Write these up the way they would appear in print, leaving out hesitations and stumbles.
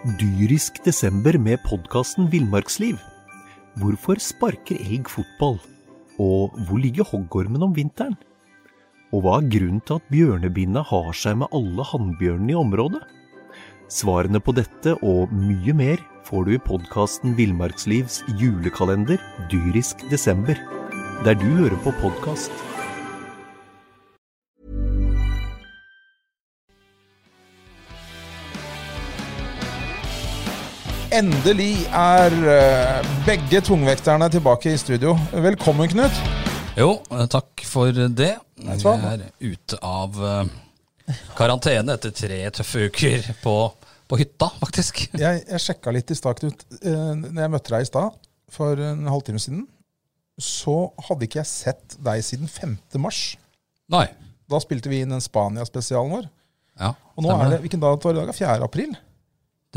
Dyrisk desember med podcasten Villmarksliv. Hvorfor sparker elg fotball? Og hvor ligger hoggormen om vinteren? Og hva grunnen til at bjørnebinna har seg med alle hannbjørnene i området? Svarene på dette og mye mer får du i podcasten Villmarkslivs julekalender Dyrisk desember, der du hører på podcast. Endelig begge tungvekterne tilbake i studio. Velkommen, Knut. Jo, takk for det. Vi ute av karantene etter 3 tøffe uker på hytta, faktisk. Jeg sjekket litt i stad, Knut. Når jeg møtte deg i stad, for en halvtime siden, så hadde ikke jeg sett deg siden 5. mars. Nei. Da spilte vi inn en Spania-spesialen vår. Ja, og nå hvilken dag var det i dag? 4. april? Det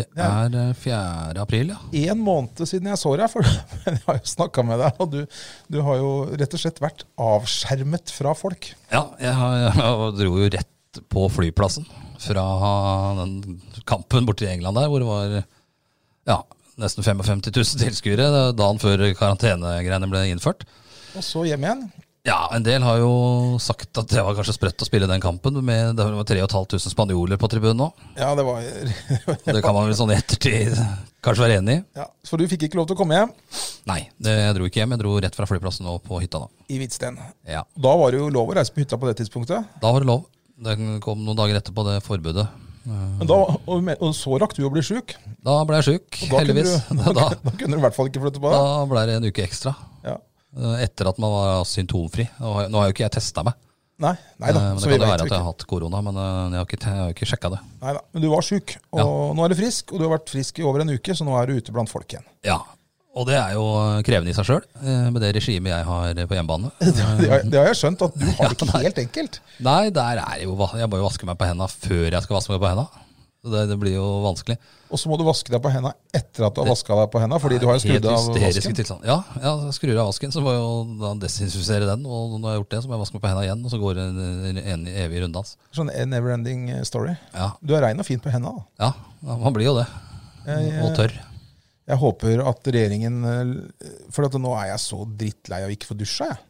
4. april, ja. 1 måned siden jeg så deg, for jeg har jo snakket med deg, og du har jo rett og slett vært avskjermet fra folk. Ja, jeg dro jo rett på flyplassen fra den kampen borte i England der, hvor det var nesten 55 000 tilskuere dagen før karantenegreiene ble innført. Og så hjem igjen. Ja, en del har jo sagt at det var kanskje sprøtt å spille den kampen, med det var 3 500 spanjoler på tribunen nå. Ja, det var... det kan man vel sånn i ettertid kanskje være enig i. Ja, for du fikk ikke lov til å komme hjem? Nei, jeg dro ikke hjem. Jeg dro rett fra flyplassen og på hytta da. I Hvitsten. Ja. Da var det jo lov å reise på hytta på det tidspunktet? Da var det lov. Det kom noen dager etterpå det forbudet. Men da, og så rakk du å bli syk? Da ble jeg syk, heldigvis. Da kunne du i hvert fall ikke flytte på det? Da ble det en uke ekstra. Ja. Etter at man var symptomfri. Nå har jo ikke jeg testet meg. Nei da. Men det kan jo være at jeg har hatt korona, men jeg har ikke sjekket det. Neida, men du var syk, og nå er du frisk, og du har vært frisk i over en uke, så nå er du ute blant folk igjen. Ja, og det er jo krevende i seg selv, med det regimet jeg har på hjemmebane. Det har jeg skjønt, at du har det ikke helt enkelt. Nei, jeg må jo vaske meg på hendene før jeg skal vaske meg på hendene. Det blir jo vanskelig. Og så må du vaske deg på hendene etter at du har vasket deg på hendene, fordi du har jo skrudd av vasken. Ja, jeg skrur av vasken, så må jeg jo da desinfisere den, og når jeg har gjort det, så må jeg vaske meg på hendene igjen, og så går det en evig runddans. Sånn never-ending story. Ja. Du er rein og fin på hendene da. Ja, man blir jo det. Og tørr. Jeg håper at regjeringen, for at nå er jeg så drittlei av ikke få dusja, jeg.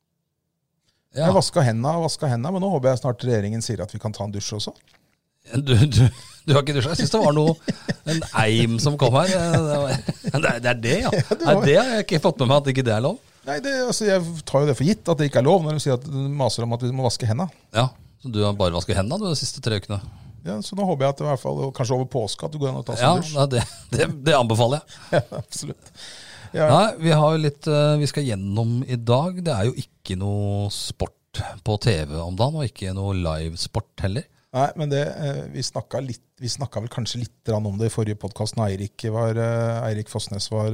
Jeg har vasket hendene, men nå håper jeg snart regjeringen sier at vi kan ta en dusj også. Du har ikke dusja? Jeg synes det var en eim som kom her. Det er det, ja. Det har jeg ikke fått med meg, at ikke det er lov. Nei, jeg tar jo det for gitt at det ikke er lov når du sier at du maser om at vi må vaske hendene. Ja, så du har bare vasket hendene de siste 3 ukene? Ja, så nå håper jeg at det i hvert fall, kanskje over påske, at du går inn og tar en dusj. Ja, det anbefaler jeg. Ja, absolutt. Ja. Nei, vi har jo litt vi skal gjennom i dag. Det er jo ikke noe sport på TV om dagen, og ikke noe livesport heller. Nei, men vi snakket vel kanskje litt om det i forrige podcast når Eirik Fossnes var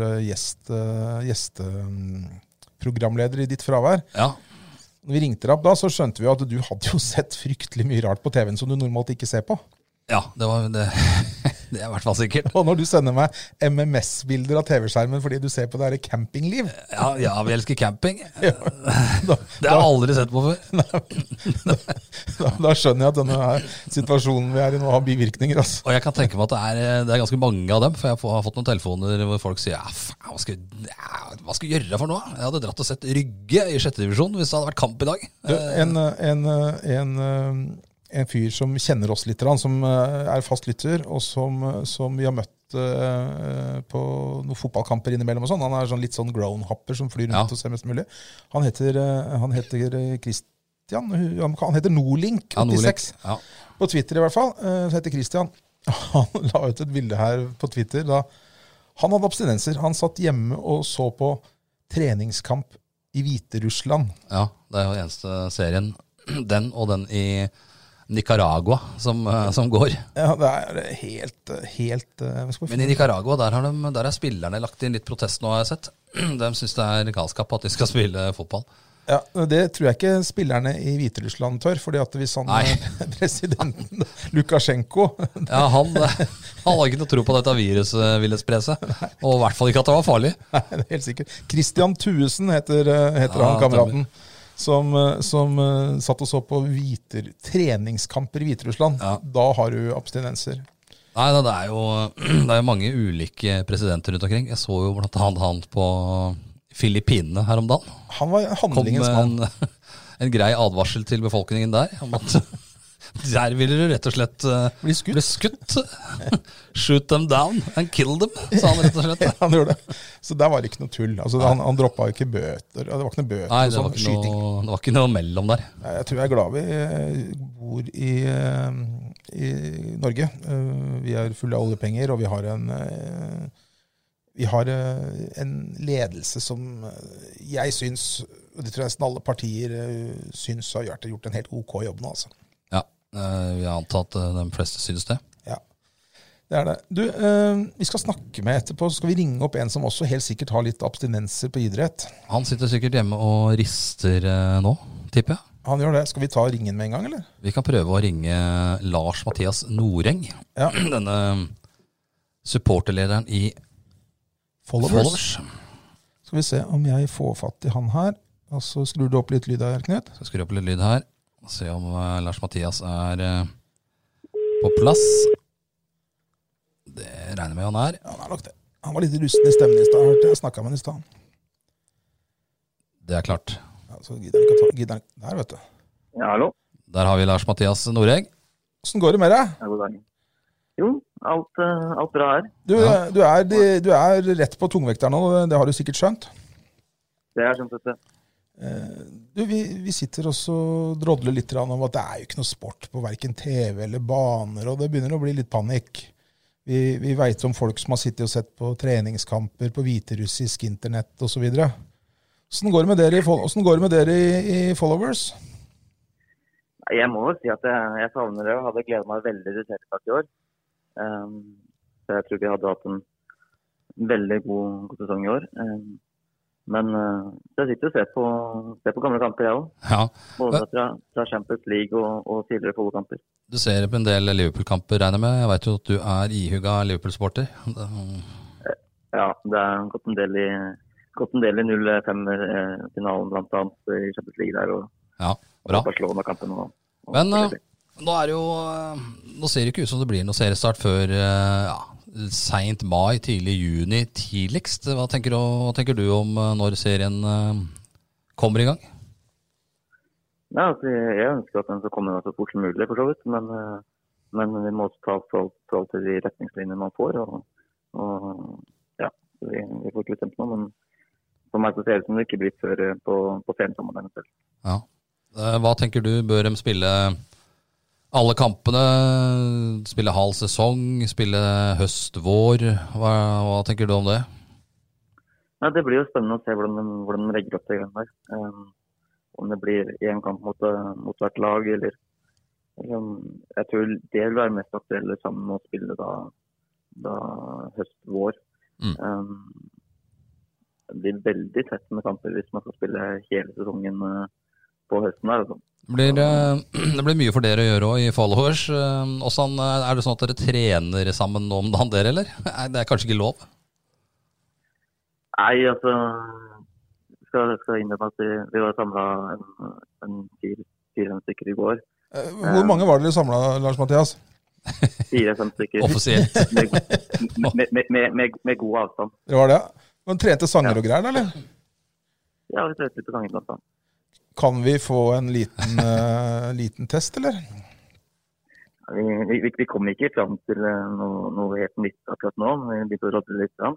gjesteprogramleder i ditt fravær. Ja. Når vi ringte deg opp da, så skjønte vi at du hadde jo sett fryktelig mye rart på TV-en som du normalt ikke ser på. Ja, det var det. Det er i hvert fall sikkert. Og når du sender meg MMS-bilder av TV-skjermen fordi du ser på det her campingliv. Ja, vi elsker camping. Det har jeg aldri sett på før. Da skjønner jeg at denne her situasjonen vi er i nå har bivirkninger. Altså. Og jeg kan tenke meg at det er ganske mange av dem, for jeg har fått noen telefoner hvor folk sier, hva skal jeg gjøre for noe? Jeg hadde dratt og sett Rygge i 6. divisjon hvis det hadde vært kamp i dag. En fyr som kjenner oss litt, som er fast lytter, og som vi har møtt på noen fotballkamper innimellom og sånn. Han er litt sånn groundhopper som flyr rundt og ser mest mulig. Han heter Christian, han heter Nolink 86 på Twitter i hvert fall. Så heter Christian. Han la ut et bilde her på Twitter da han hadde abstinenser. Han satt hjemme og så på treningskamp i Hviterussland. Ja, det er jo eneste serien. Den og den i Nicaragua som går. Ja, det er helt Men i Nicaragua, der er spillerne lagt inn litt protest nå, har jeg sett. De synes det er galskap at de skal spille fotball. Ja, det tror jeg ikke spillerne i Hviterussland tør, fordi at hvis presidenten Lukasjenko ja, han har ikke noe tro på at dette viruset ville spre seg, og i hvert fall ikke at det var farlig. Nei, det er helt sikkert. Christian Thuesen heter han kameraten, som satt og så på treningskamper i Hviterussland. Ja. Da har du abstinenser. Nei, det er jo mange ulike presidenter rundt omkring. Jeg så jo blant annet han på Filippinene her om dagen. Han var handlingens mann. En grei advarsel til befolkningen der om at der ville du rett og slett bli skutt. Shoot them down and kill them, sa han rett og slett. Ja, han gjorde det. Så der var det ikke noe tull. Altså, han droppet jo ikke bøter. Det var ikke noe bøter. Nei, det var ikke noe mellom der. Jeg tror jeg er glad vi bor i Norge. Vi er fulle av oljepenger, og vi har en ledelse som jeg syns, og det tror jeg nesten alle partier syns har gjort en helt ok jobb nå, altså. Vi har antatt at de fleste synes det. Ja, det er det. Du, vi skal snakke med etterpå, så skal vi ringe opp en som også helt sikkert har litt abstinenser på idrett. Han sitter sikkert hjemme og rister nå, tipper jeg. Han gjør det. Skal vi ta ringen med en gang, eller? Vi kan prøve å ringe Lars Mathias Noreng. Ja. Denne supporterlederen i Followers. Skal vi se om jeg får fatt i han her. Og så skrur du opp litt lyd her, Knut. Så skrur opp litt lyd her. Se om Lars Mathias er på plass. Det regner med han er. Ja, han er nok det. Han var litt rusten i stemmen i sted. Jeg snakket med han i sted. Det er klart. Ja, så gidder han der, vet du. Ja, hallo. Der har vi Lars Mathias Noreng. Hvordan går det med deg? Ja, god dag. Jo, alt bra her. Du er rett på tungvekter nå, det har du sikkert skjønt. Det har jeg skjønt, vet du. Vi sitter også og drodler litt om at det er jo ikke noe sport på hverken TV eller baner, og det begynner å bli litt panikk. Vi vet om folk som har sittet og sett på treningskamper på hviterussisk internett og så videre. Hvordan går det med dere i Followers? Jeg må vel si at jeg savner det og hadde gledet meg veldig til Serietak i år. Så jeg tror vi hadde hatt en veldig god sesong i år. Men jeg sitter og ser på gamle kamper, jeg også. Ja. Både fra Champions League og tidligere Follo-kamper. Du ser på en del Liverpool-kamper, regner jeg med. Jeg vet jo at du er ihugga Liverpool-sporter. Ja, det er gått en del i 0-5-finalen blant annet i Champions League der, og Barcelona-kampen. Men nå ser det ikke ut som det blir noe seriestart før sent mai, tidlig juni, tidligst. Hva tenker du om når serien kommer i gang? Nei, altså, jeg ønsker at den skal komme så fort som mulig, for så vidt. Men vi må også ta forhold til de retningslinjene man får. Og ja, vi får ikke bestemt noe, men for meg så ser det som det ikke blir før på sensommeren selv. Ja. Hva tenker du? Bør de spille alle kampene, spille halv sesong, spille høst, vår? Hva tenker du om det? Ja, det blir jo spennende å se hvordan de legger opp til den der. Om det blir en kamp mot hvert lag, eller jeg tror det vil være mest aktuelle sammen med å spille da høst, vår. Det blir veldig tett med kamper hvis man skal spille hele sesongen på høsten der, altså. Det blir mye for dere å gjøre også i Followers. Er det sånn at dere trener sammen om dagen dere, eller? Det er kanskje ikke lov? Nei, altså skal innrømme at vi var samlet en 4-5 stykker i går. Hvor mange var dere samlet, Lars Mathias? 4-5 stykker. Offisielt. med god avstand. Det var det? Man trente sanger og greier, eller? Ja, vi trente litt på sanger blant annet. Kan vi få en liten test, eller? Vi kom ikke fram til noe helt nytt akkurat nå, men vi begynte å rådde litt fram.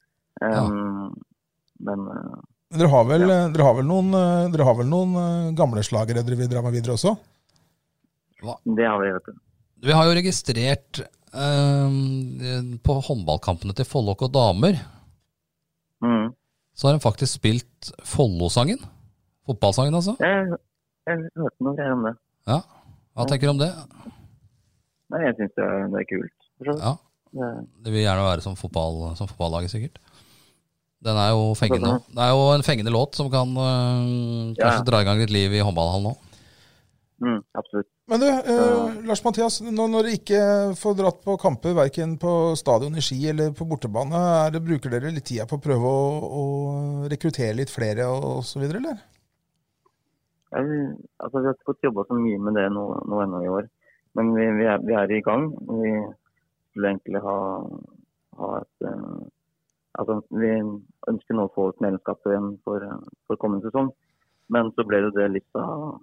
Men dere har vel noen gamle slagere dere vil dra med videre også? Det har vi, vet du. Vi har jo registrert på håndballkampene til Follo og damer, så har de faktisk spilt Follo-sangen. Fotballsangen, altså? Jeg hørte noe greier om det. Ja, hva tenker du om det? Nei, jeg synes det er kult. Ja, det vil gjerne være som fotballaget sikkert. Den er jo fengende. Det er jo en fengende låt som kan kanskje dra i gang litt liv i håndballhallen nå. Absolutt. Men du, Lars Mathias, når dere ikke får dratt på kamper, hverken på stadion i Ski eller på bortebane, bruker dere litt tid på å prøve å rekruttere litt flere og så videre, eller? Altså, vi har ikke fått jobbet så mye med det nå ennå i år, men vi er i gang. Vi skulle egentlig ha et altså, vi ønsker nå å få et medlemskap igjen for kommende sesong, men så ble det litt av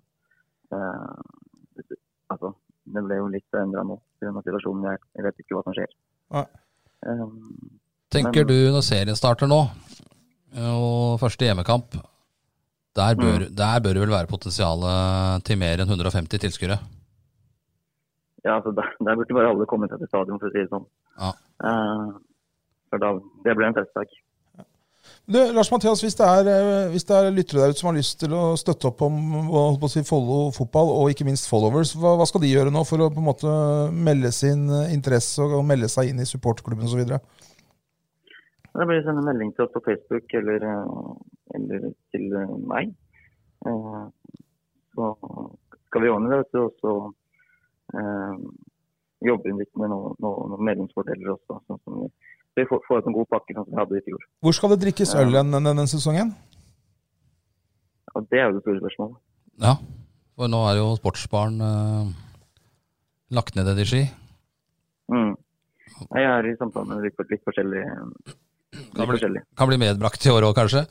altså, det ble jo litt endret nå i denne situasjonen. Jeg vet ikke hva som skjer. Ja. Tenker du når serien starter nå, og første hjemmekamp, der bør det vel være potensialet til mer enn 150 tilskuere? Ja, altså der burde bare alle komme til stadion, for å si det sånn. Ja. For det ble en festdag. Du, Lars-Mathias, hvis det er lyttere der ute som har lyst til å støtte opp om Follo fotball, og ikke minst followers, hva skal de gjøre nå for å på en måte melde sin interesse og melde seg inn i supportklubben og så videre? Det blir en melding til oss på Facebook eller til meg. Så skal vi ordne det, og så jobber vi litt med noen medlemsfordeler også, sånn som vi får en god pakke sånn som vi hadde i fjor. Hvor skal det drikkes øl denne sesongen? Ja, det er jo det store spørsmålet. Ja, for nå er jo sportsbaren lagt ned i Ski. Jeg er i samtale med litt forskjellig. Kan bli medbrakt i år også, kanskje?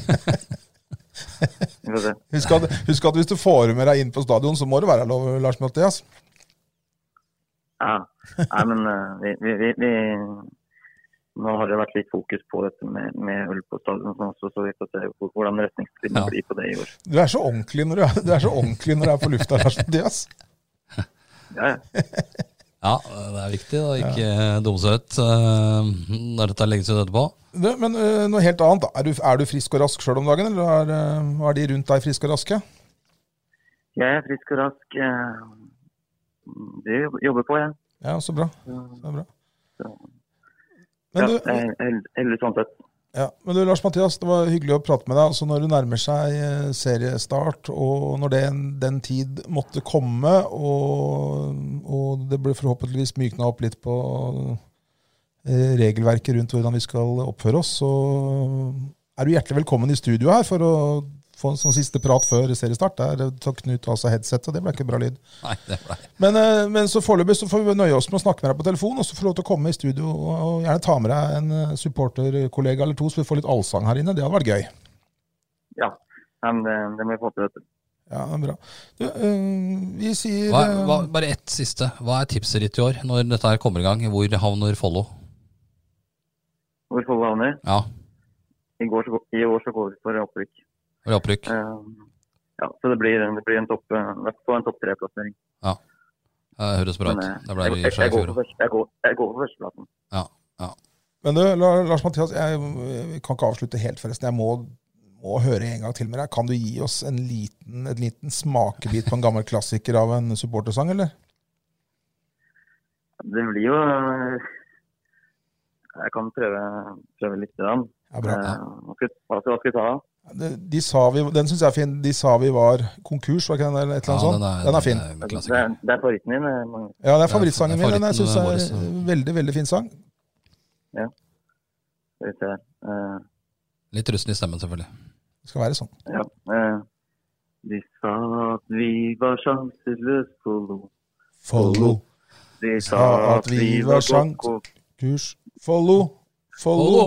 Husk at hvis du får med deg inn på stadion, så må det være lov, Lars-Mathias. Ja, nei, men vi nå har det vært litt fokus på dette med øl på stadion, så vi får se hvordan retningslinjen blir på det i år. Du er så ordentlig når du er på lufta, Lars-Mathias. Ja. Ja, det er viktig å ikke dumme seg ut når det tar lenge siden etterpå. Men noe helt annet, er du frisk og rask selv om dagen, eller er de rundt deg frisk og raske? Jeg er frisk og rask. Det jobber på, jeg. Ja, så bra. Så bra. Men jeg er heldig sånn sett. Ja, men du, Lars-Mathias, det var hyggelig å prate med deg. Altså, når du nærmer seg seriestart, og når den tid måtte komme, og det ble forhåpentligvis myknet opp litt på regelverket rundt hvordan vi skal oppføre oss, så er du hjertelig velkommen i studio her for å få en sånn siste prat før seriestart. Der tok Knut av seg headset, og det ble ikke bra lyd. Nei, det ble. Men så foreløpig så får vi nøye oss med å snakke med deg på telefon, og så får du lov til å komme i studio og gjerne ta med deg en supporterkollega eller to, så vi får litt allsang her inne. Det hadde vært gøy. Ja, men det må vi få til dette. Ja, det er bra. Du, vi sier... Bare ett siste. Hva er tipset ditt i år, når dette her kommer i gang? Hvor havner Follo? Hvor Follo havner? Ja. I år så går vi for opprykk. Opprykk. Ja, så det blir en topp 3-plassering. Ja, det høres bra ut. Jeg går for førsteplassen. Ja. Men du, Lars-Mathias, jeg kan ikke avslutte helt forresten. Jeg må høre en gang til med deg. Kan du gi oss en liten smakebit på en gammel klassiker av en supportersang, eller? Det blir jo... Jeg kan prøve litt til den. Ja, bra. Hva skal vi ta? Den synes jeg er fin. De sa vi var konkurs, var ikke den eller et eller annet sånt? Den er fin. Det er favoritten min. Ja, det er favorittsangen min. Den jeg synes er veldig, veldig fin sang. Ja. Skal vi se. Litt rusten i stemmen, selvfølgelig. Det skal være sånn. Ja. De sa at vi var sjanseløs Follo. De sa at vi var sjanseløs Follo.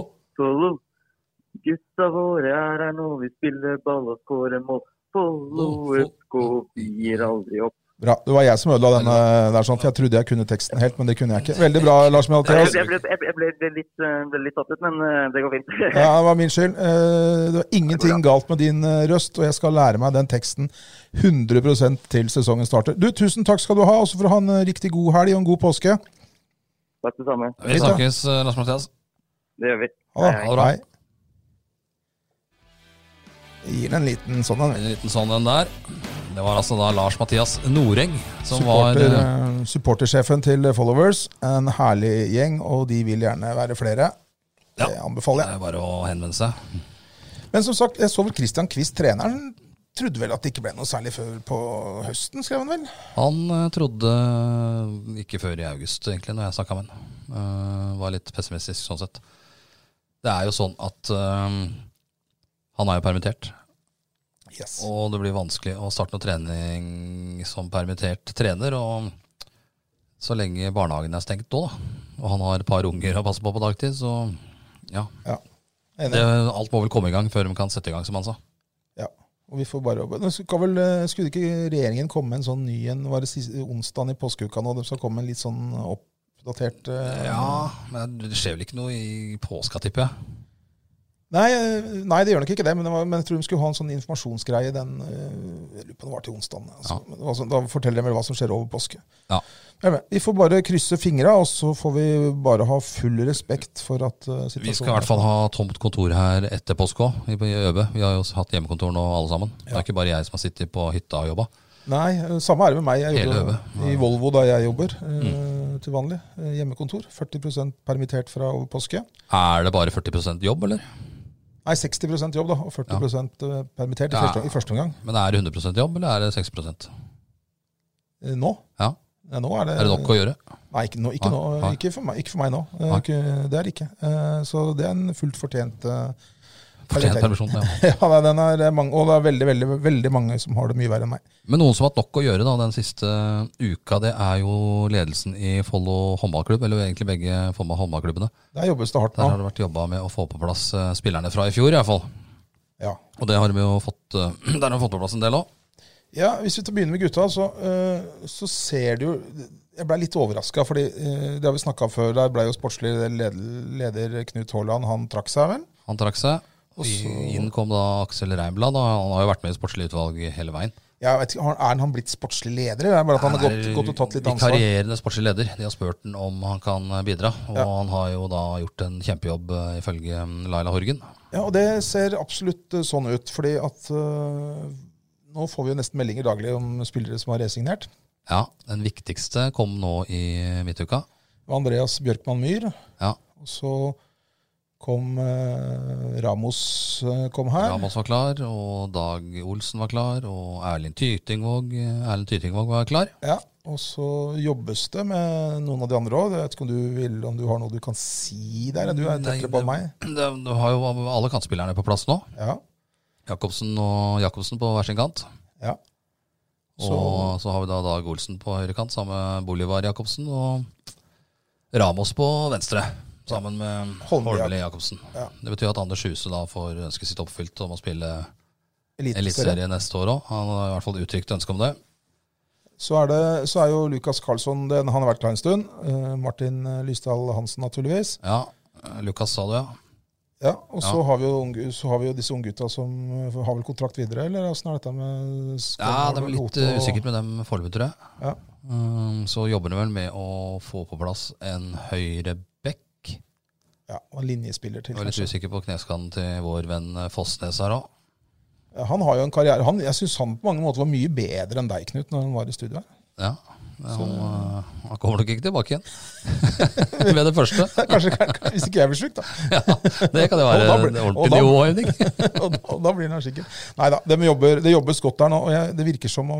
Gutta våre er her nå, vi spiller ball og skårer mål. Follo FK gir aldri opp. Bra, det var jeg som ødela den der sånn, for jeg trodde jeg kunne teksten helt, men det kunne jeg ikke. Veldig bra, Lars-Mathias. Jeg ble litt tatt ut, men det går fint. Ja, det var min skyld. Det var ingenting galt med din røst, og jeg skal lære meg den teksten 100% til sesongen starter. Du, tusen takk skal du ha, og så får du ha en riktig god helg og en god påske. Takk det samme. Vi snakkes, Lars-Mathias. Det gjør vi. Hei. Jeg gir den en liten sånn den der. Det var altså da Lars-Mathias Noreng som supportersjefen til Followers. En herlig gjeng, og de vil gjerne være flere. Det anbefaler jeg. Det er bare å henvende seg. Men som sagt, jeg så vel Christian Kvist, treneren, trodde vel at det ikke ble noe særlig før på høsten, skrev han vel? Han trodde ikke før i august, egentlig, når jeg snakket med han. Var litt pessimistisk sånn sett. Det er jo sånn at han er jo permittert. Yes. Og det blir vanskelig å starte noe trening som permittert trener, og så lenge barnehagen er stengt da. Og han har et par unger å passe på dagtid, så ja. Enig. Alt må vel komme i gang før de kan sette i gang, som han sa. Ja, og vi får bare... Skulle ikke regjeringen komme med en sånn ny en, var det onsdagen i påskeuka nå, de skal komme med en litt sånn oppdatert... Ja, men det skjer vel ikke noe i påska, tipper jeg. Nei, det gjør nok ikke det, men jeg tror de skulle ha en sånn informasjonsgreie den, jeg lurer på det var til onsdagen. Altså, da forteller de vel hva som skjer over påske. Ja. Vi får bare krysse fingra, og så får vi bare ha full respekt for at situasjonen... Vi skal i hvert fall ha tomt kontor her etter påske også, i Øbe. Vi har jo hatt hjemmekontor nå alle sammen. Det er ikke bare jeg som har sittet på hytta og jobbet. Nei, samme er det med meg. Jeg jobber i Volvo da jeg jobber til vanlig. Hjemmekontor, 40% permittert fra over påske. Er det bare 40% jobb, eller? Nei, 60% jobb da, og 40% permittert i første omgang. Men er det 100% jobb, eller er det 60%? Nå? Ja. Nå er det nok å gjøre? Nei, ikke nå. Ikke for meg nå. Det er det ikke. Så det er en fullt fortjent permisjon, ja. Ja, den er mange, og det er veldig, veldig, veldig mange som har det mye verre enn meg. Men noen som har hatt nok å gjøre da, den siste uka, det er jo ledelsen i Follo håndballklubb, eller egentlig begge håndballklubbene. Der jobbes det hardt nå. Der har det vært jobbet med å få på plass spillerne fra i fjor i hvert fall. Ja. Og det har de jo fått, der har de fått på plass en del også. Ja, hvis vi begynner med gutta, så ser du jo, jeg ble litt overrasket, fordi det har vi snakket om før, der ble jo sportslig leder Knut Haaland, han trakk seg vel? Han trakk seg. Inn kom da Aksel Reimblad, og han har jo vært med i sportslig utvalg hele veien. Ja, vet ikke, er han blitt sportslig leder, eller er det bare at han har gått og tatt litt ansvar? Vikarierende sportslig leder. De har spurt han om han kan bidra, og han har jo da gjort en kjempejobb ifølge Laila Horgen. Ja, og det ser absolutt sånn ut, fordi at nå får vi jo nesten meldinger daglig om spillere som har resignert. Ja, den viktigste kom nå i midtuka. Andreas Bjørkman Myhr. Ja. Og så kom Ramos kom her. Ramos var klar, og Dag Olsen var klar, og Erlend Tytingvåg var klar. Ja, og så jobbes det med noen av de andre også. Jeg vet ikke om du har noe du kan si der. Du er tettere på meg. Du har jo alle kantspillerne på plass nå. Ja. Jakobsen og Jakobsen på hver sin kant. Ja. Og så har vi da Dag Olsen på høyre kant, sammen med Bolivar Jakobsen, og Ramos på venstre. Sammen med Holmeli Jakobsen. Ja. Det betyr at Anders Huse da får ønsket sitt oppfylt om å spille eliteserie neste år også. Han har i hvert fall uttrykt ønske om det. Så er jo Lukas Karlsson, han har vært der en stund. Martin Lysdal Hansen naturligvis. Ja, Lukas sa du, ja. Ja, og så har vi jo disse unggutta som har vel kontrakt videre, eller hvordan er dette med... Ja, det er vel litt usikkert med dem foreløpig, tror jeg. Ja. Så jobber de vel med å få på plass en høyre bekk. Ja, og en linjespiller til. Jeg var litt usikker på kneskaden til vår venn Fossnes her også. Ja, han har jo en karriere. Jeg synes han på mange måter var mye bedre enn deg, Knut, når han var i studio her. Ja, han kommer nok ikke tilbake igjen med det første. Kanskje hvis ikke jeg blir syk, da. Ja, det kan det være en ordentlig nivåhevning. og da blir han sikker. Neida, det jobbes godt der nå, og det virker som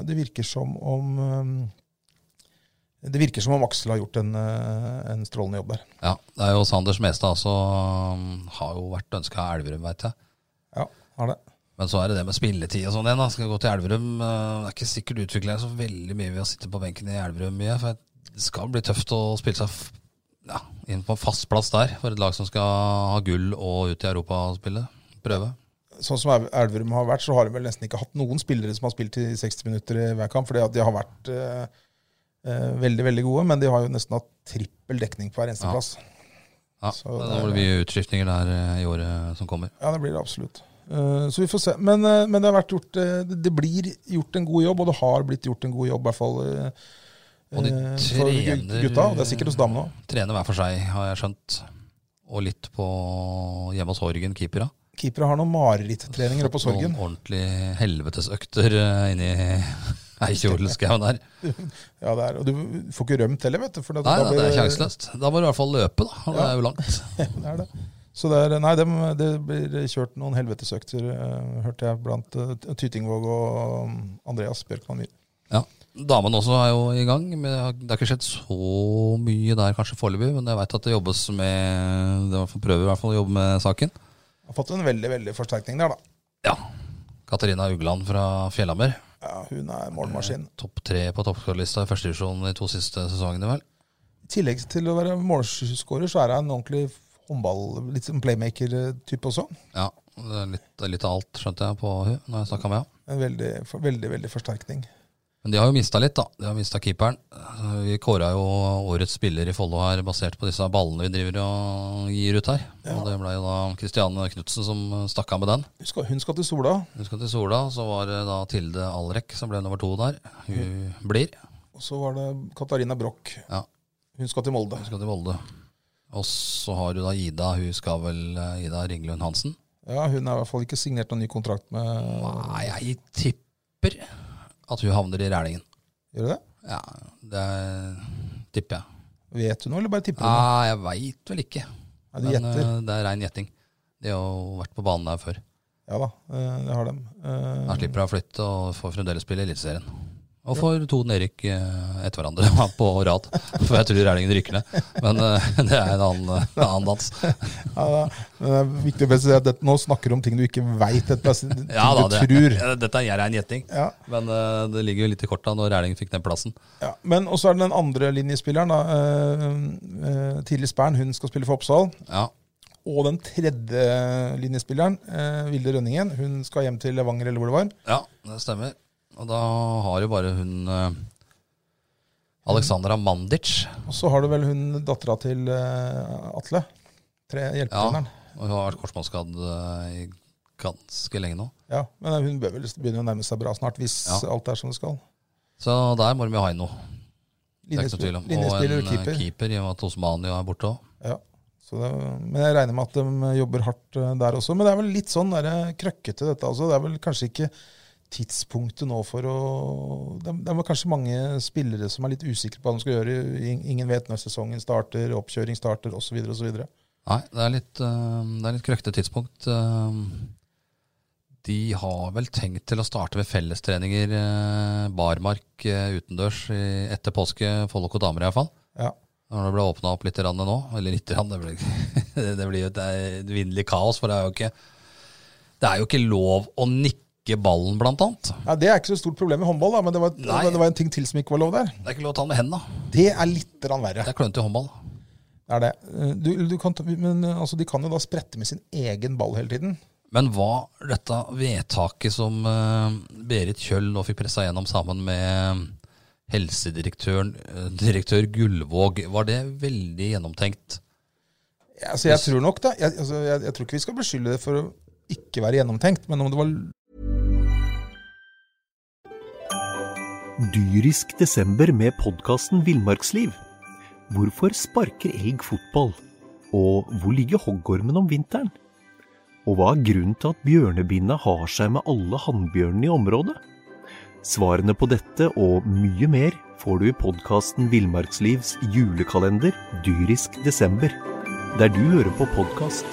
om Aksel har gjort en strålende jobb der. Ja, det er jo Sanders Mestad som har jo vært ønsket av Elverum, vet jeg. Ja, har det. Men så er det med spilletid og sånn igjen. Skal gå til Elverum. Det er ikke sikkert du utvikler deg så veldig mye ved å sitte på benken i Elverum. For det skal bli tøft å spille seg inn på en fast plass der, for et lag som skal ha gull og ut i Europa og spille. Prøve. Sånn som Elverum har vært, så har de vel nesten ikke hatt noen spillere som har spilt i 60 minutter i hver kamp, fordi at de har vært veldig, veldig gode, men de har jo nesten hatt trippel dekning på hver eneste plass. Ja, så da blir det mye utskiftninger der i året som kommer. Ja, det blir det absolutt. Så vi får se. Men det har vært det blir gjort en god jobb, og det har blitt gjort en god jobb, i hvert fall og de for gutta, og det er sikkert hos damene også. Trener hver for seg, har jeg skjønt. Og litt på hjemme hos Horgen, keepera. Keepera har noen mareritt-treninger oppe hos Horgen. Noen ordentlige helvetesøkter inni Eikjordelsskauen der. Ja, det er, og du får ikke rømt heller, vet du. For nei, det er sjanseløst. Da må du i hvert fall løpe, da. Og det er jo langt. Det er det. Så det blir kjørt noen helvetesøkter, hørte jeg, blant Tytingvåg og Andreas Bjørkman Myhr. Ja, damen også er jo i gang. Det har ikke skjedd så mye der kanskje foreløpig, men jeg vet at det jobbes med, det prøver i hvert fall å jobbe med saken. Har fått en veldig, veldig forsterkning der, da. Ja, Katarina Ugland fra Fjellhammer. Ja, hun er målmaskin. Topp 3 på toppskårerlista i første divisjon de 2 siste sesongene, vel? I tillegg til å være målskårer, så han en ordentlig håndball, litt som playmaker-type også. Ja, det litt av alt, skjønte jeg på hun når jeg snakket med ham. En veldig, veldig forsterkning. Men de har jo mistet litt da, de har mistet keeperen. Vi kåret jo årets spiller i Follo her, basert på disse ballene vi driver og gir ut her. Ja. Og det ble jo da Kristiane Knudsen som stakk av med den. Hun skal til Sola. Så var det da Tilde Alrek som ble nummer 2 der. Hun blir. Og så var det Katarina Broch. Ja. Hun skal til Molde. Og så har du da Ida Ringlund Hansen. Ja, hun har i hvert fall ikke signert noen ny kontrakt med... Nei, jeg tipper at hun havner i Rælingen. Gjør du det? Ja, det tipper jeg. Vet du noe, eller bare tipper du noe? Nei, jeg vet vel ikke. Ja, du gjetter? Det ren gjetting. De har jo vært på banen der før. Ja da, det har de. Han slipper å flytte og får fremdeles spille i Eliteserien. Og får 2 nedrykk etter hverandre på rad. For jeg tror Rælingen rykker ned. Men det en annen dans. Ja, det viktig å si at nå snakker du om ting du ikke vet. Ting du tror. Dette en gjetting. Ja. Men det ligger jo litt i korta når Rælingen fikk den plassen. Ja, men også er det den andre linjespilleren, Tidlig Spern, hun skal spille for Oppsal. Ja. Og den tredje linjespilleren, Vilde Rønningen, hun skal hjem til Levanger eller hvor det var. Ja, det stemmer. Og da har jo bare hun Alexandra Mandic. Og så har du vel hun dattera til Atle. 3 hjelpetreneren. Ja, og hun har vært korsbåndskadd i ganske lenge nå. Ja, men hun bør vel begynne å nærme seg bra snart, hvis alt er som det skal. Så der må de jo ha inn noe. Linjespiller og en keeper, i og med at Osmani er borte også. Ja. Men jeg regner med at de jobber hardt der også. Men det er vel litt sånn krøkkete dette også. Det er vel kanskje ikke tidspunktet nå for å... Det er kanskje mange spillere som er litt usikre på hva de skal gjøre. Ingen vet når sesongen starter, oppkjøring starter, og så videre, og så videre. Nei, det er litt krøkkete tidspunkt. De har vel tenkt til å starte med fellestreninger, barmark utendørs etter påske, Follo damer i hvert fall. Ja. Når det ble åpnet opp litt nå, eller litt, det blir jo et vindelig kaos, for det er jo ikke lov å nikke ballen, blant annet. Ja, det er ikke så stort problem i håndball, da, men det var en ting til som ikke var lov der. Det er ikke lov å ta med hendene. Det er litt verre. Det er klønt i håndball. Det er det. Men de kan jo da sprette med sin egen ball hele tiden. Men var dette vedtaket som Berit Kjøll nå fikk presset gjennom sammen med helsedirektør Gullvåg, var det veldig gjennomtenkt? Ja, altså, jeg tror nok det. Jeg tror ikke vi skal beskylde det for å ikke være gjennomtenkt, men om det var... Dyrisk desember med podcasten Villmarksliv. Hvorfor sparker elg fotball? Og hvor ligger hoggormen om vinteren? Og hva er grunnen til at bjørnebinna har seg med alle hannbjørnene i området? Svarene på dette og mye mer får du i podcasten Villmarkslivs julekalender Dyrisk desember, der du hører på podcast.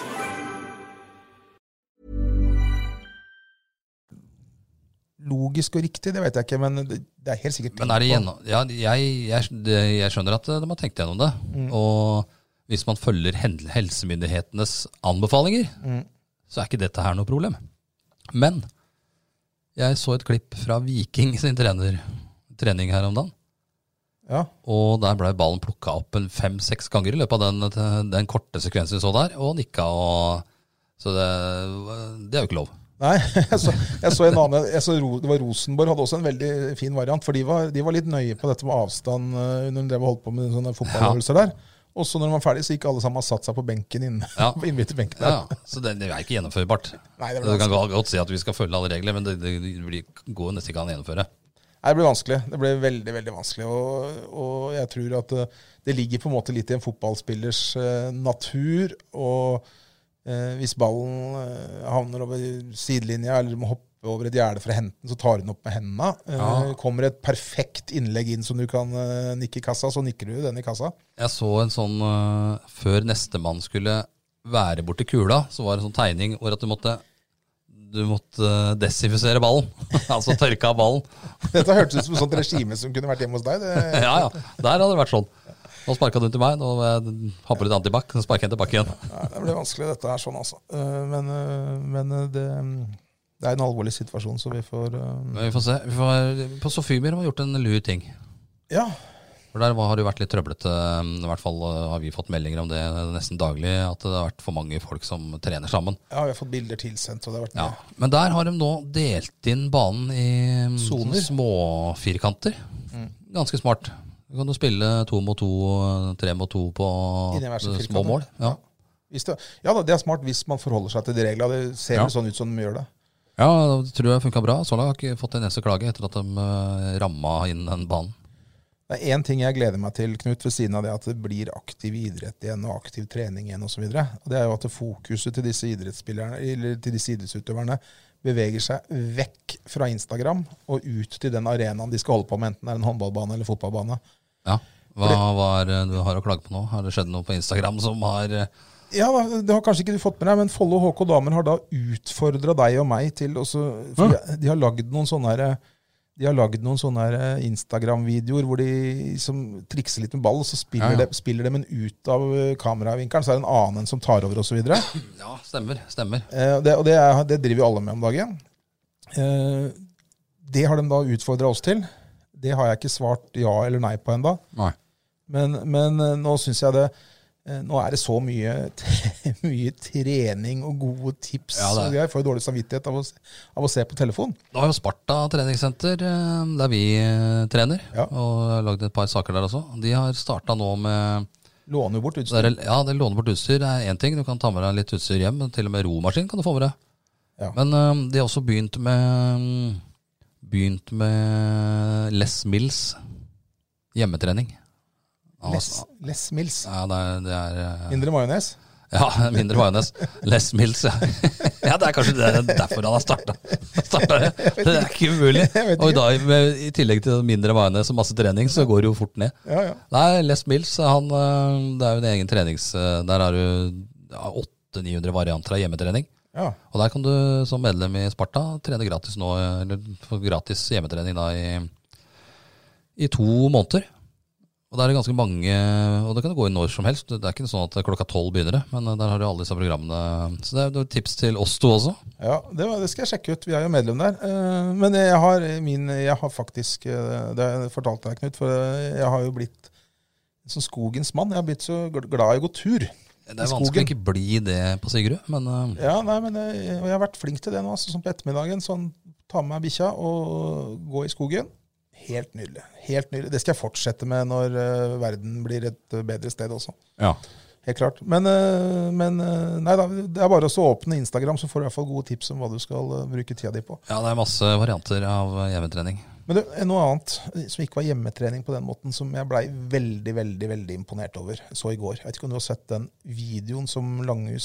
Logisk og riktig, det vet jeg ikke, men det er helt sikkert. Men er det jeg skjønner at de har tenkt gjennom det. Og hvis man følger helsemyndighetenes anbefalinger, så er ikke dette her noe problem. Men jeg så et klipp fra Viking sin trening her om dagen. Ja. Og der ble ballen plukket opp 5-6 ganger i løpet av den korte sekvensen vi så der, og nikka. Så det er jo ikke lov. Nei, jeg så en annen, det var Rosenborg, hadde også en veldig fin variant, for de var litt nøye på dette med avstand når de holdt på med sånne fotballøvelser der. Og så når de var ferdig, så gikk alle sammen satt seg på benken innbytte benken der. Ja, så det er ikke gjennomførbart. Nei, du kan godt si at vi skal følge alle regler, men det går nesten ikke an å gjennomføre. Nei, det ble vanskelig. Det ble veldig, veldig vanskelig. Og jeg tror at det ligger på en måte litt i en fotballspillers natur, og hvis ballen havner over sidelinja, eller du må hoppe over et gjerde for å hente den, så tar du den opp med hendene. Kommer et perfekt innlegg inn som du kan nikke i kassa, så nikker du den i kassa. Jeg så en sånn, før neste mann skulle være borti kula, så var det en sånn tegning hvor at du måtte desinfisere ballen, altså tørke av ballen. Dette hørtes ut som et sånt regime som kunne vært hjemme hos deg. Ja, der hadde det vært sånn. Nå sparket du til meg, nå hopper du litt antibac, så sparker jeg tilbake igjen. Ja, det ble vanskelig, dette er sånn altså. Men det er en alvorlig situasjon, så vi får... Men vi får se. På Sofiemyr har vi gjort en lur ting. Ja, For der har det jo vært litt trøblete, i hvert fall har vi fått meldinger om det nesten daglig, at det har vært for mange folk som trener sammen. Ja, vi har fått bilder tilsendt, og det har vært mye. Ja. Men der har de nå delt inn banen i Zoner. små firkanter. Ganske smart. Du kan jo spille 2 mot 2, 3 mot 2 på små mål. Ja. Ja, det smart hvis man forholder seg til de reglene. Det ser vel sånn ut som de gjør det. Ja, det tror jeg funket bra. Sola har ikke fått en eneste klage etter at de rammet inn den banen. Det er en ting jeg gleder meg til, Knut, ved siden av det at det blir aktiv idrett igjen og aktiv trening igjen og så videre. Og det er jo at fokuset til disse idrettsspillerne, eller til disse idrettsutøverne, beveger seg vekk fra Instagram og ut til den arenaen de skal holde på med, enten det er en håndballbane eller fotballbane. Ja, hva er det du har å klage på nå? Har det skjedd noe på Instagram som har... Ja, det har kanskje ikke du fått med deg, men Follo HK Damer har da utfordret deg og meg til også, for de har lagd noen sånne Instagram-videoer hvor de som trikser litt med ball, og så spiller de en ut av kameravinkelen, så er det en annen som tar over og så videre. Ja, stemmer. Det driver jo alle med om dagen. Det har de da utfordret oss til. Det har jeg ikke svart ja eller nei på enda. Nei. Men nå synes jeg det, nå er det så mye trening og gode tips, og jeg får jo dårlig samvittighet av å se på telefon. Da har jo Sparta treningssenter, der vi trener, og har laget et par saker der også. De har startet nå med... Låner jo bort utstyr. Ja, det låner bort utstyr. Det er en ting, du kan ta med deg litt utstyr hjem, til og med romaskin kan du få med deg. Ja. Men de har også begynt med Les Mills hjemmetrening. Les Mills. Ja, det er mindre majones? Ja, mindre majones. Les Mills, ja. Ja, det er kanskje derfor han har startet det. Det er ikke umulig. Og da, i tillegg til mindre majones og masse trening, så går det jo fort ned. Ja. Nei, Les Mills, det er jo en egen trenings... Der har du 800-900 varianter av hjemmetrening. Ja. Og der kan du som medlem i Sparta trene gratis nå, eller få gratis hjemmetrening da i 2 måneder. Og der er det ganske mange, og det kan gå inn når som helst. Det er ikke sånn at klokka 12 begynner det, men der har du alle disse programmene. Så det er et tips til oss to også. Ja, det skal jeg sjekke ut. Vi er jo medlem der. Men jeg har faktisk, det har jeg fortalt deg, Knut, for jeg har jo blitt som skogens mann. Jeg har blitt så glad i å gå tur. Det er vanskelig å ikke bli det på Sigrud, men... Ja, nei, men jeg har vært flink til det nå, altså, sånn på ettermiddagen, sånn, ta med meg bikkja og gå i skogen. Helt nydelig. Det skal jeg fortsette med når verden blir et bedre sted også. Ja. Helt klart. Men nei da, det er bare å åpne Instagram, så får du i hvert fall gode tips om hva du skal bruke tida di på. Ja, det er masse varianter av hjemmetrening. Men det er noe annet som ikke var hjemmetrening på den måten, som jeg ble veldig, veldig, veldig imponert over. Så i går. Jeg vet ikke om du har sett den videoen som Langhus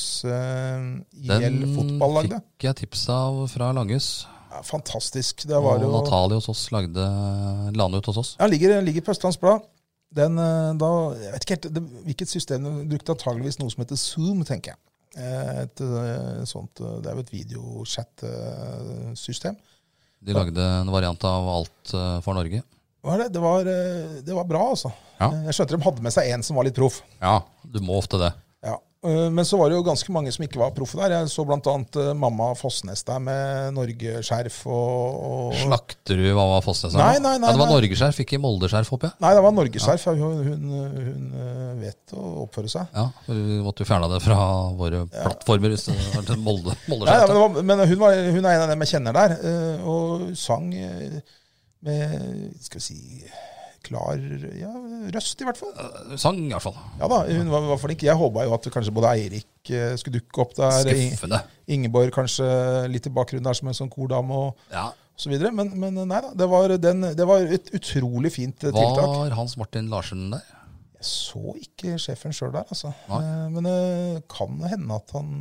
IL fotball lagde? Den fikk jeg tips av fra Langhus. Ja, fantastisk. Det var og Natalie hos oss la den ut hos oss. Ja, ligger på Østlands Blad. Jeg vet ikke helt hvilket system du brukte, antageligvis noe som heter Zoom, tenker jeg. Det er jo et videochat-system. De lagde en variant av Alt for Norge. Det var bra, altså. Ja. Jeg skjønte de hadde med seg en som var litt proff. Ja, du må ofte det. Ja. Men så var det jo ganske mange som ikke var proffe der. Jeg så blant annet mamma Fossnes der med Norgeskjerf og... Slakter du mamma Fossnes? Nei. Ja, det var Norgeskjerf, ikke Moldeskjerf, håper jeg? Nei, det var Norgeskjerf. Ja. Hun vet å oppføre seg. Ja, vi måtte jo fjerne det fra våre plattformer hvis det var Moldeskjerf. Nei, men hun er en av dem jeg kjenner der, og sang med, skal vi si... klar røst i hvert fall. Sang i hvert fall. Ja da, hun var flink. Jeg håpet jo at kanskje både Eirik skulle dukke opp der. Skuffende. Ingeborg kanskje litt i bakgrunnen der som en sånn kordame og så videre. Men nei da, det var et utrolig fint tiltak. Var Hans Martin Larsen der? Jeg så ikke sjefen selv der, altså. Men det kan hende at han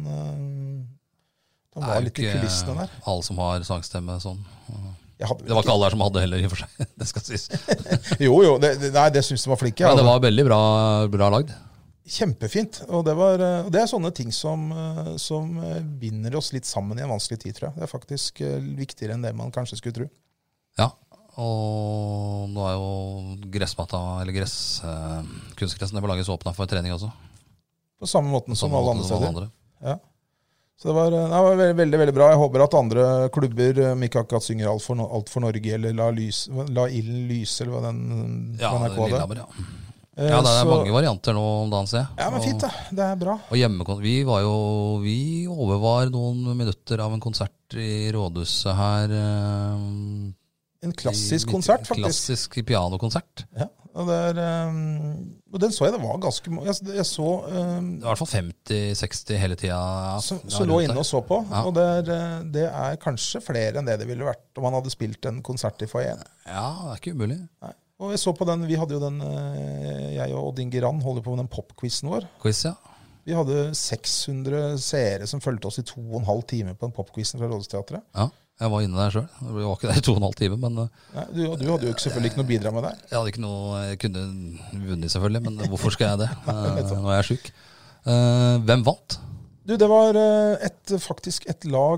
var litt i kulissene der. Alle som har sangstemme sånn. Det var ikke alle her som hadde heller, i og for seg. Det skal sies. jo, det synes jeg var flinke. Men det var veldig bra lagd. Kjempefint. Og det er sånne ting som binder oss litt sammen i en vanskelig tid, tror jeg. Det er faktisk viktigere enn det man kanskje skulle tro. Ja, og nå er jo gressmatta, eller kunstgressen, det var laget så åpnet for trening også. På samme måten som alle andre steder. Ja. Så det var veldig, veldig, veldig bra. Jeg håper at andre klubber ikke akkurat synger alt for Norge, eller la ilden lyse, eller hva den Lillehammer, ja. Ja, det er mange varianter nå om dagen, ser jeg. Ja, men fint da, det er bra. Og vi overvar noen minutter av en konsert i Rådhuset her. En klassisk konsert, faktisk. En klassisk pianokonsert. Ja, og den så jeg, det var ganske... Jeg så... det var i hvert fall 50-60 hele tiden. Ja, så lå inne og så på, og det er kanskje flere enn det ville vært om man hadde spilt en konsert i foajeen. Ja, det er ikke umulig. Nei. Og jeg så på den, vi hadde jo den, jeg og Odd Inge Rand holder på med den popquizen vår. Quiz, ja. Vi hadde 600 seere som følte oss i 2,5 timer på den popquizen fra Rådhusteatret. Ja, jeg var inne der selv. Jeg var ikke der i 2,5 timer, men... Nei, du hadde jo selvfølgelig ikke noe bidra med der. Jeg hadde ikke noe, jeg kunne vunnet selvfølgelig, men hvorfor skal jeg det? Nå er jeg syk. Hvem vant? Du, det var faktisk et lag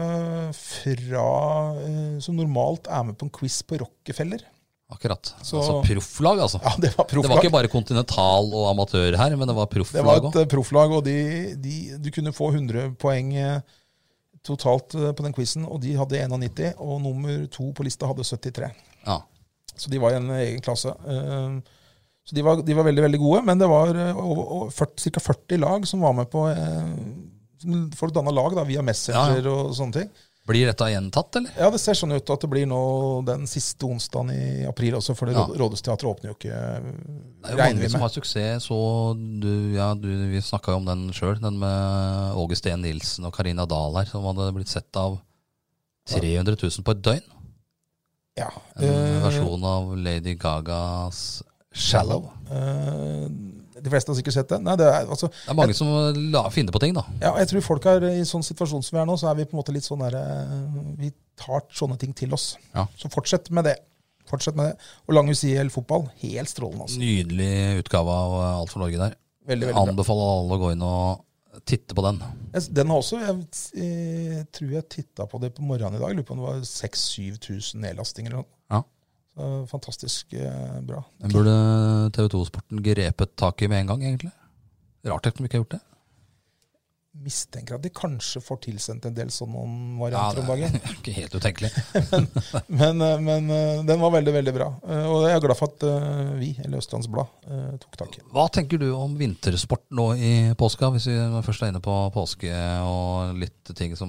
som normalt er med på en quiz på Rockefeller. Akkurat. Altså profflag, altså. Ja, det var profflag. Det var ikke bare kontinental og amatør her, men det var profflag. Det var et profflag, og du kunne få 100 poeng totalt på den quizen, og de hadde 91, og nummer 2 på lista hadde 73. Ja. Så de var i en egen klasse. Så de var veldig, veldig gode, men det var ca. 40 lag som var med på folk dannet lag da, via Messenger og sånne ting. Blir dette gjentatt, eller? Ja, det ser sånn ut at det blir nå den siste onsdagen i april også, for Rådhusteatret åpner jo ikke. Det er jo mange som har suksess, så vi snakket jo om den selv, den med Åge Steen Nilsen og Karina Dahl her, som hadde blitt sett av 300 000 på et døgn. Ja. En versjon av Lady Gagas Shallow. De fleste har sikkert sett det. Nei, det er mange som finner på ting, da. Ja, jeg tror folk er i sånn situasjon som vi er nå, så er vi på en måte litt sånn der, vi tar sånne ting til oss. Ja. Så fortsett med det. Og Langhus IL fotball, helt strålende. Altså. Nydelig utgave av Alt for Norge der. Veldig, veldig anbefaler alle å gå inn og titte på den. Den har også, jeg tror jeg tittet på det på morgenen i dag, lurer på om det var 6-7 000 nedlastinger eller noe. Ja. Fantastisk bra. Den burde TV2-sporten grepet tak i med en gang, egentlig. Rart at de ikke har gjort det. Mistenker at de kanskje får tilsendt en del sånne varianter om dagen. Det er ikke helt utenkelig. men den var veldig, veldig bra. Og jeg er glad for at vi, eller Østlands Blad, tok tak i. Hva tenker du om vintersport nå i påska, hvis vi først er inne på påske og litt ting som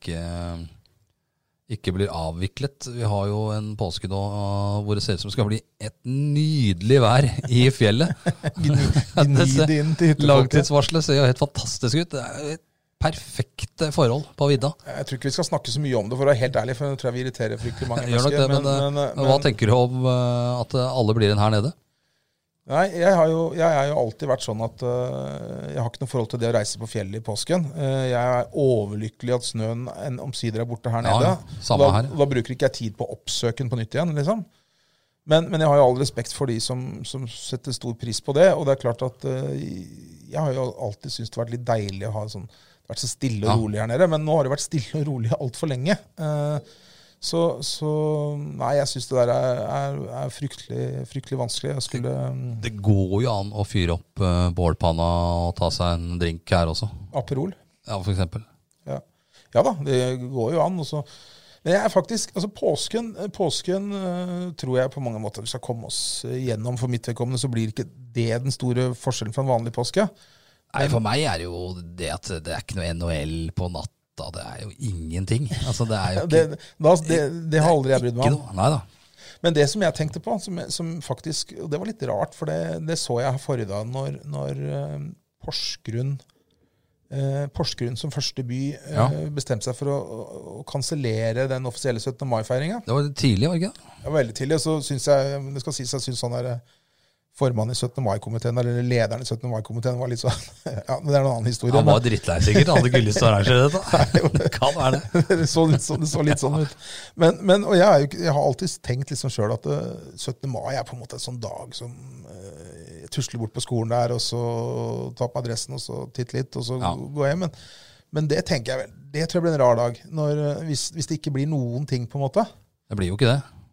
ikke blir avviklet? Vi har jo en påske nå hvor det ser ut som det skal bli et nydelig vær i fjellet. Langtidsvarselet ser jo helt fantastisk ut. Det er jo et perfekt forhold på vidda. Jeg tror ikke vi skal snakke så mye om det, for å være helt ærlig, for jeg tror jeg vi irriterer fryktelig mange mennesker. Men hva tenker du om at alle blir en her nede? Nei, jeg er jo alltid vært sånn at jeg har ikke noe forhold til det å reise på fjellet i påsken. Jeg er overlykkelig at snøen omsider er borte her nede. Da bruker ikke jeg tid på å oppsøke den på nytt igjen, liksom. Men jeg har jo all respekt for de som setter stor pris på det, og det er klart at jeg har jo alltid syntes det har vært litt deilig å ha sånn, det har vært så stille og rolig her nede, men nå har det vært stille og rolig alt for lenge. Så nei, jeg synes det der er fryktelig vanskelig. Det går jo an å fyre opp bålpanna og ta seg en drink her også. Aperol. Ja, for eksempel. Ja da, det går jo an. Også. Men jeg er faktisk, altså påsken tror jeg på mange måter vi skal komme oss gjennom. For mitt vedkommende så blir ikke det den store forskjellen fra en vanlig påske. Nei, for meg er det jo det at det er ikke noe NHL på natt. Det er jo ingenting. Altså, det er jo ikke... det har aldri jeg brydd meg om. Neida. Men det som jeg tenkte på, som faktisk, og det var litt rart, for det så jeg forrige dag når Porsgrunn som første by bestemte seg for å kansellere den offisielle 17. mai-feiringen. Det var tidlig, var det ikke? Det var veldig tidlig, så synes jeg, det skal sies, jeg synes han formannen i 17. mai-komiteen, eller lederen i 17. mai-komiteen var litt sånn, ja, men det er noen annen historie. Han var drittlei sikkert, han hadde ikke lyst til å arrangere dette. Det kan være det. Det så litt sånn ut. Og jeg har alltid tenkt liksom selv at 17. mai er på en måte en sånn dag som jeg tusler bort på skolen der, og så tar på adressen, og så titter litt, og så går jeg hjem. Men det tenker jeg vel, det tror jeg blir en rar dag, hvis det ikke blir noen ting på en måte. Det blir jo ikke det.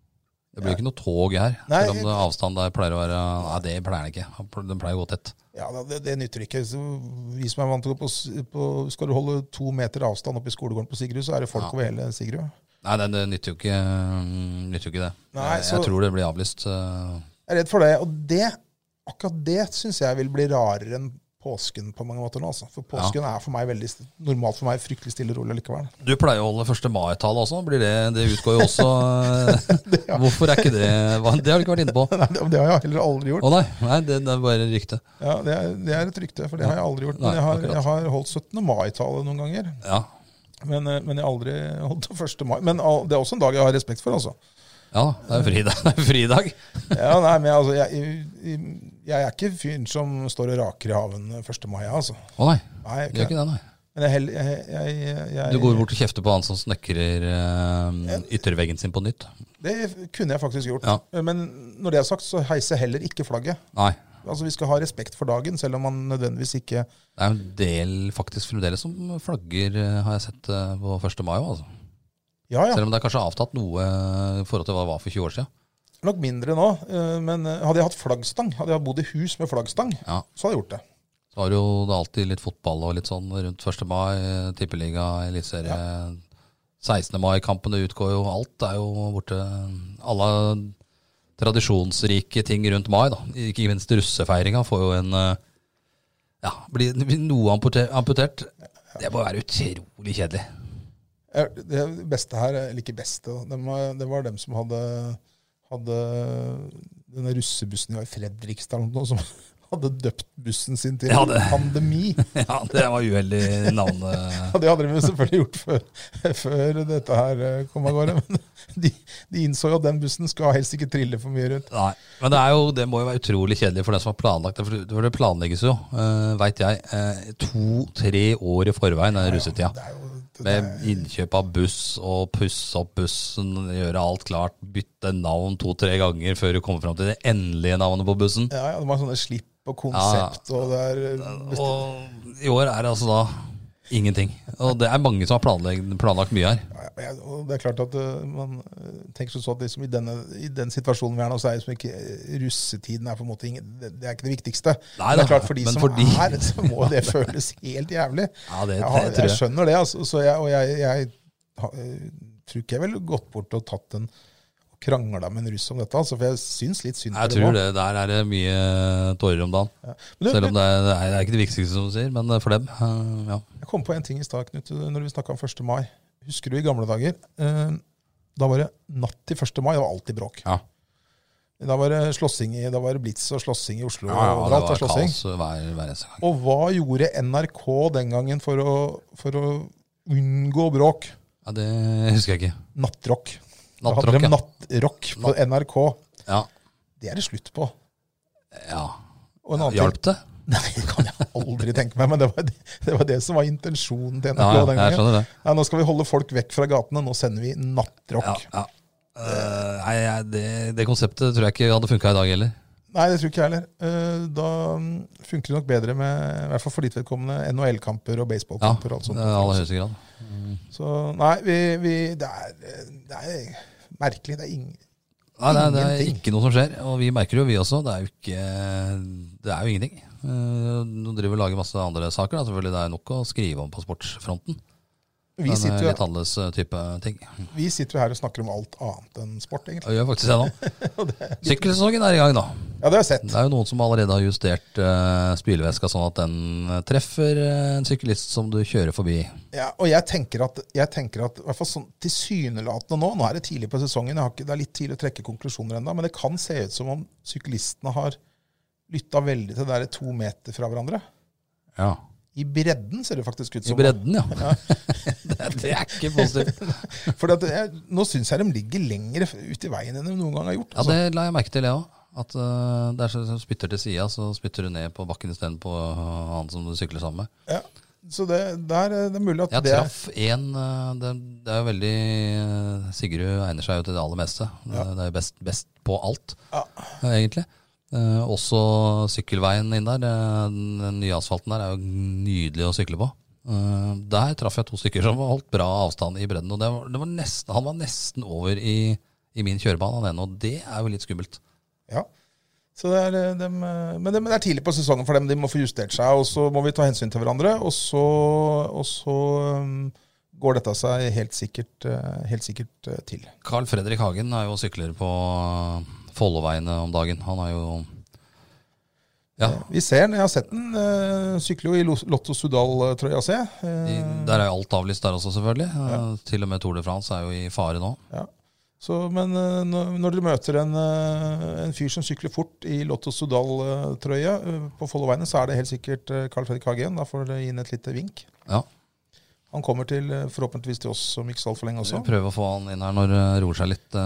Det blir ikke noe tog her, Nei, selv om det avstand der pleier å være. Nei, det pleier den ikke. Den pleier å gå tett. Ja, det nytter ikke. Så vi som er vant til å gå skal du holde 2 meter avstand oppe i skolegården på Sigrud, så er det folk over hele Sigrud. Nei, det nytter jo ikke det. Nei, jeg tror det blir avlyst. Jeg er redd for det, og akkurat det synes jeg vil bli rarere enn påsken på mange måter nå. Altså. For påsken er for meg normalt for meg fryktelig stille og rolig likevel. Du pleier å holde 1. mai-tale også, det utgår jo også. Hvorfor er ikke det? Det har du ikke vært inne på. Nei, det har jeg heller aldri gjort. Nei, det er bare et rykte. Ja, det er et rykte, for det har jeg aldri gjort. Men jeg har holdt 17. mai-tale noen ganger. Ja. Men jeg har aldri holdt 1. mai. Men det er også en dag jeg har respekt for, altså. Ja, det er fridag. Ja, nei, men altså, jeg er ikke fyren som står og raker i haven 1. mai, altså. Nei, jeg gjør ikke det, nei. Men du går bort og kjefter på han som snekrer ytterveggen sin på nytt. Det kunne jeg faktisk gjort. Ja. Men når det er sagt, så heiser jeg heller ikke flagget. Nei. Altså, vi skal ha respekt for dagen, selv om man nødvendigvis ikke... Det er en del faktisk fremdeles som flagger, har jeg sett på 1. mai, altså. Ja. Selv om det er kanskje avtatt noe i forhold til hva det var for 20 år siden. Nok mindre nå, men hadde jeg hatt flaggstang, hadde jeg bodd i hus med flaggstang, så hadde jeg gjort det. Så har jo det alltid litt fotball og litt sånn rundt 1. mai, tippeliga, elitserie, 16. mai-kampene utgår jo, alt er jo borte. Alle tradisjonsrike ting rundt mai, da. Ikke minst russefeiringa får jo blir noe amputert. Det må være utrolig kjedelig. Det beste her, eller ikke beste, det var dem som hadde denne russebussen i Fredrikstad, som hadde døpt bussen sin til Pandemi. Ja, det var uheldig navn. Det hadde de selvfølgelig gjort før dette her kom av gårde, men de innså jo at den bussen skal helst ikke trille for mye rundt. Nei, men det må jo være utrolig kjedelig for den som har planlagt det, for det planlegges jo, vet jeg, 2-3 år i forveien av russetida. Med innkjøp av buss og pusse opp bussen, gjøre alt klart, bytte navn 2-3 ganger før du kommer frem til det endelige navnet på bussen. Ja, det var sånne slipp og konsept. Og og i år er det altså da ingenting. Og det er mange som har planlagt mye her. Ja, og det er klart at man tenker sånn at liksom i den situasjonen vi er nå, så er det som ikke russetiden er på en måte det er ikke det viktigste. Nei, det er klart for de som er, så må det føles helt jævlig. Ja, jeg skjønner det, altså. Så jeg tror ikke jeg ville gått bort og tatt en krangla med en russ om dette, altså, for jeg syns litt synd på det. Jeg tror det, der er det mye tårer om dagen. Ja. Selv om det er ikke det viktigste som du sier, men for dem, ja. Jeg kom på en ting i stad, Knut, når vi snakket om 1. mai. Husker du i gamle dager? Da var det natt til 1. mai, det var alltid bråk. Ja. Da var det blitz og slåssing i Oslo. Ja, og det var kaos hver eneste gang. Og hva gjorde NRK den gangen for å unngå bråk? Ja, det husker jeg ikke. Nattrock. Da hadde de nattrock på NRK. Ja. Det er det slutt på. Ja. Hjalp det? Nei, det kan jeg aldri tenke meg, men det var det som var intensjonen til NRK den gangen. Jeg skjønner det. Ja, nå skal vi holde folk vekk fra gatene, nå sender vi nattrock. Ja. Det konseptet tror jeg ikke hadde funket i dag heller. Nei, det tror ikke jeg heller. Da funker det nok bedre med, i hvert fall for ditt vedkommende, NHL-kamper og baseballkamper og alt sånt. Ja, det er aller høyeste grad. Så nei, det er merkelig, det er ingenting. Nei, det er ikke noe som skjer, og vi merker jo vi også, det er jo ingenting. Nå driver vi og lager masse andre saker, da. Selvfølgelig det er nok å skrive om på sportsfronten. Vi sitter litt annerledes type ting. Vi sitter jo her og snakker om alt annet enn sport, egentlig. Det gjør faktisk det nå. Sykkelsesongen er i gang da. Ja, det har jeg sett. Det er jo noen som allerede har justert spyleveska sånn at den treffer en syklist som du kjører forbi. Ja, og jeg tenker at i hvert fall sånn tilsynelatende nå er det tidlig på sesongen, det er litt tidlig å trekke konklusjoner enda, men det kan se ut som om syklistene har lyttet veldig til det der 2 meter fra hverandre. Ja. I bredden ser det faktisk ut som. I bredden, ja. det er ikke positivt. For nå synes jeg de ligger lenger ut i veien enn de noen gang har gjort. Altså. Ja, det la jeg merke til, jeg også. At der som spytter til siden, så spytter du ned på bakken i stedet på han som du sykler sammen med. Ja, så det er mulig at jeg traff en, det er jo veldig, Sigrud egner seg jo til det aller meste. Ja. Det er jo best på alt, egentlig. Også sykkelveien inn der, den nye asfalten der er jo nydelig å sykle på. Der traff jeg 2 stykker som holdt bra avstand i bredden, og han var nesten over i i min kjørebane av den, og det jo litt skummelt. Ja, så men det er tidlig på sesongen for dem, de må få justert seg, og så må vi ta hensyn til hverandre, og så går dette seg helt sikkert til. Carl Fredrik Hagen jo sykler på Follåveiene om dagen. Han jo... Ja. Vi ser den, jeg har sett den, sykler jo i Lotto Sudal-trøya, ser jeg. Der jo alt avlyst der også, selvfølgelig. Ja. Til og med Tour de France jo i fare nå. Ja. Men når dere møter en fyr som sykler fort i Lotto Sudal-trøya på Follåveiene, så det helt sikkert Carl Fredrik Hagen. Da får dere inn et lite vink. Ja. Han kommer forhåpentligvis til oss om ikke så alt for lenge også. Vi prøver å få han inn her når det roer seg litt,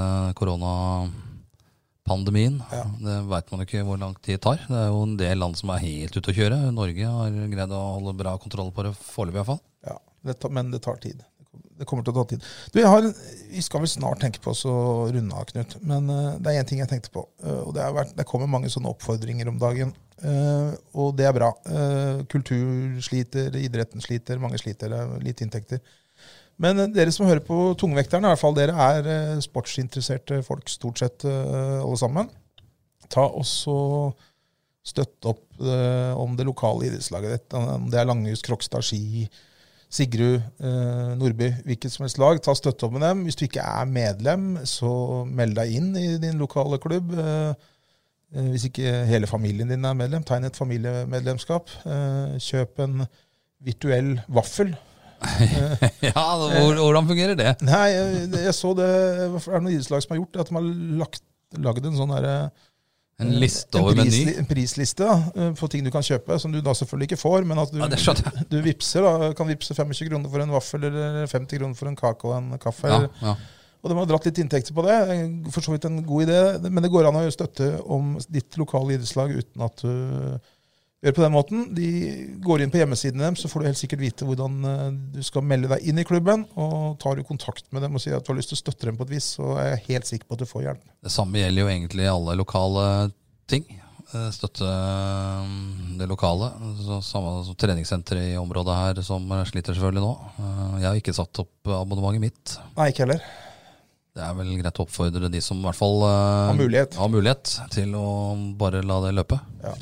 koronapandemien. Ja. Det vet man ikke hvor lang tid det tar. Det jo en del land som helt ute å kjøre. Norge har greid å holde bra kontroll på det foreløpig i hvert fall. Ja, men det tar tid. Det kommer til å ta tid. Vi skal vel snart tenke på å runde av, Knut, men det en ting jeg tenkte på, og det kommer mange sånne oppfordringer om dagen, og det bra. Kultur sliter, idretten sliter, mange sliter, litt inntekter. Men dere som hører på Tungvekterne, i hvert fall dere sportsinteresserte folk, stort sett alle sammen, ta også støtt opp om det lokale idrettslaget. Om det Langhus, Krokstad, Ski, Sigrud, Nordby, hvilket som helst lag, ta støtte opp med dem. Hvis du ikke medlem, så meld deg inn i din lokale klubb. Hvis ikke hele familien din medlem, tegn et familiemedlemskap. Kjøp en virtuell vaffel. Ja, hvordan fungerer det? Nei, jeg så det noen idrettslag som har gjort det, at de har laget en sånn der... En liste over meny? En prisliste på ting du kan kjøpe, som du da selvfølgelig ikke får, men at du vipser, kan vipse 25 kroner for en vaffel, eller 50 kroner for en kake og en kaffe. Ja. Og de har dratt litt inntekter på det. For så vidt en god idé, men det går an å støtte om ditt lokale idrettslag uten at du gjør på den måten. De går inn på hjemmesiden dem, så får du helt sikkert vite hvordan du skal melde deg inn i klubben, og tar du kontakt med dem og sier at du har lyst til å støtte dem på et vis, så jeg helt sikker på at du får hjelp. Det samme gjelder jo egentlig alle lokale ting. Støtte det lokale. Samme som treningssenter i området her, som sliter selvfølgelig nå. Jeg har ikke satt opp abonnementet mitt. Nei, ikke heller. Det vel greit å oppfordre de som i hvert fall har mulighet til å bare la det løpe. Ja.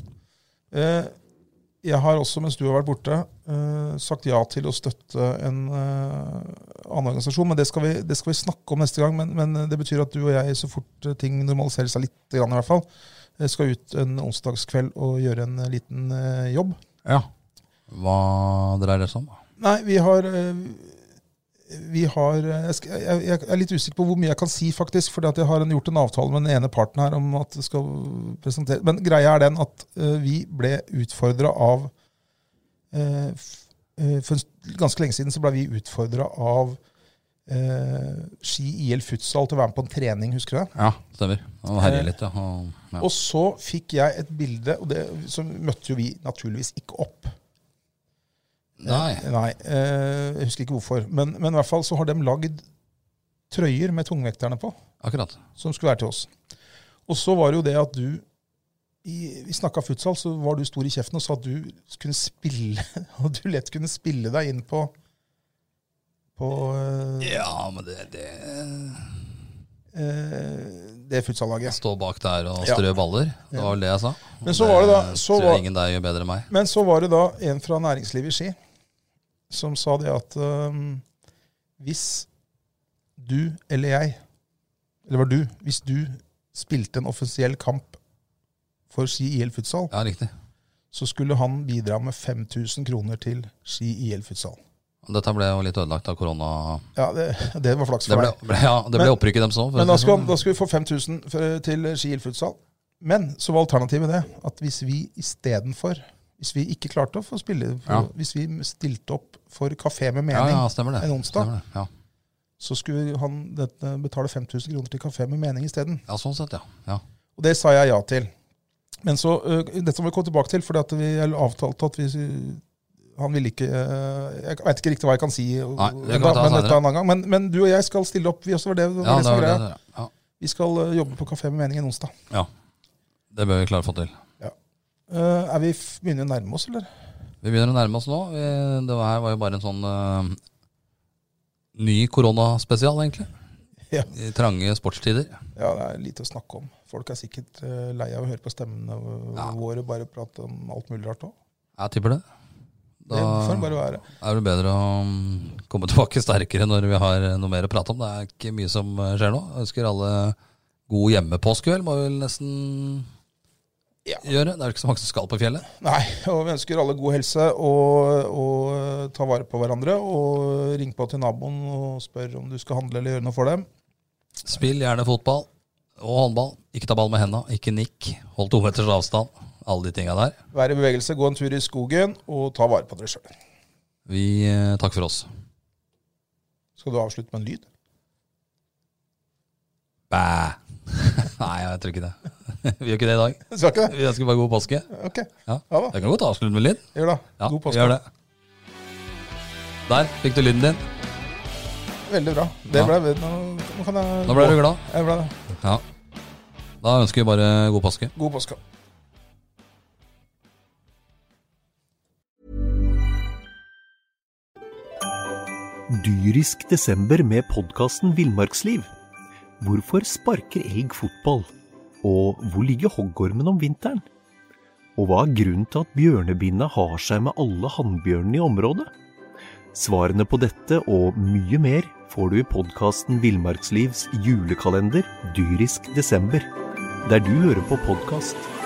Jeg har også, mens du har vært borte, sagt ja til å støtte en annen organisasjon, men det skal vi snakke om neste gang, men det betyr at du og jeg, så fort ting normaliserer seg litt i hvert fall, skal ut en onsdagskveld og gjøre en liten jobb. Ja. Hva dreier det seg om? Nei, jeg litt usikker på hvor mye jeg kan si faktisk, fordi at jeg har gjort en avtale med den ene parten her om at det skal presentere. Men greia den at vi ble utfordret av, for ganske lenge siden så ble vi utfordret av Ski IL Futsal til å være med på en trening, husker du det? Ja, stemmer. Og herje litt, ja. Og så fikk jeg et bilde, og så møtte jo vi naturligvis ikke opp. Nei, jeg husker ikke hvorfor. Men i hvert fall så har de laget trøyer med tungvekterne på. Akkurat. Som skulle være til oss. Og så var det jo det at vi snakket futsal, så var du stor i kjeften og sa at du kunne spille, og du lett kunne spille deg inn på ja, men det futsallaget. Stå bak der og strø baller. Det var vel det jeg sa. Men så var det da, tror jeg ingen der gjør bedre enn meg. Men så var det da en fra næringslivet i Ski som sa det at hvis du eller jeg, eller var du, hvis du spilte en offisiell kamp for Ski IL Futsal, ja, riktig, så skulle han bidra med 5.000 kroner til Ski IL Futsal. Dette ble jo litt ødelagt av korona. Ja, det var flaks for deg. Det ble opprykket dem så. Men da skulle vi få 5.000 til Ski IL Futsal. Men så var alternativet det, at hvis vi hvis vi ikke klarte å få spille, hvis vi stilte opp for kafé med mening en onsdag, så skulle han betale 5.000 kroner til kafé med mening i stedet. Ja, sånn sett, ja. Og det sa jeg ja til. Men så, dette må vi komme tilbake til, fordi at vi avtalte at han ville ikke, jeg vet ikke riktig hva jeg kan si, men du og jeg skal stille opp, det var det som var greia. Ja. Vi skal jobbe på kafé med mening en onsdag. Ja, det bør vi klare å få til. Ja. Vi begynner å nærme oss, eller? Vi begynner å nærme oss nå. Det var jo bare en sånn ny koronaspesial, egentlig. Ja. I trange sportstider. Ja, det lite å snakke om. Folk sikkert lei av å høre på stemmene våre, bare prate om alt mulig rart også. Jeg tipper det. Da Det får det bare være. det bedre å komme tilbake sterkere når vi har noe mer å prate om. Det ikke mye som skjer nå. Jeg ønsker alle god hjemmepåskveld, må vi vel nesten gjøre. Det ikke så mange som skal på fjellet. Nei, og vi ønsker alle god helse og ta vare på hverandre, og ring på til naboen og spør om du skal handle eller gjøre noe for dem. Spill gjerne fotball og håndball. Ikke ta ball med hendene, ikke nikk. Hold 2 meters avstand. Alle de tingene der. Vær i bevegelse, gå en tur i skogen, og ta vare på dere selv. Vi takker for oss. Skal du avslutte med en lyd? Bæ! Nei, jeg tror ikke det. Vi gjør ikke det i dag. Skal ikke det? Vi ønsker bare god påske. Ok, Ja. da. Jeg kan godt avslutte med lyd. Gjør da. Ja, God vi påske. gjør det. Der fikk du lyden din. Veldig bra. Det ble, nå kan jeg Nå ble du glad. Jeg ble det. Ja. Da ønsker vi bare god påske. God påske. Dyrisk desember med podcasten Villmarksliv. Hvorfor sparker elg fotball? Og hvor ligger hoggormen om vinteren? Og hva grunnen til at bjørnebinna har seg med alle hannbjørnene i området? Svarene på dette og mye mer får du i podcasten Villmarkslivs julekalender Dyrisk desember, der du hører på podcast.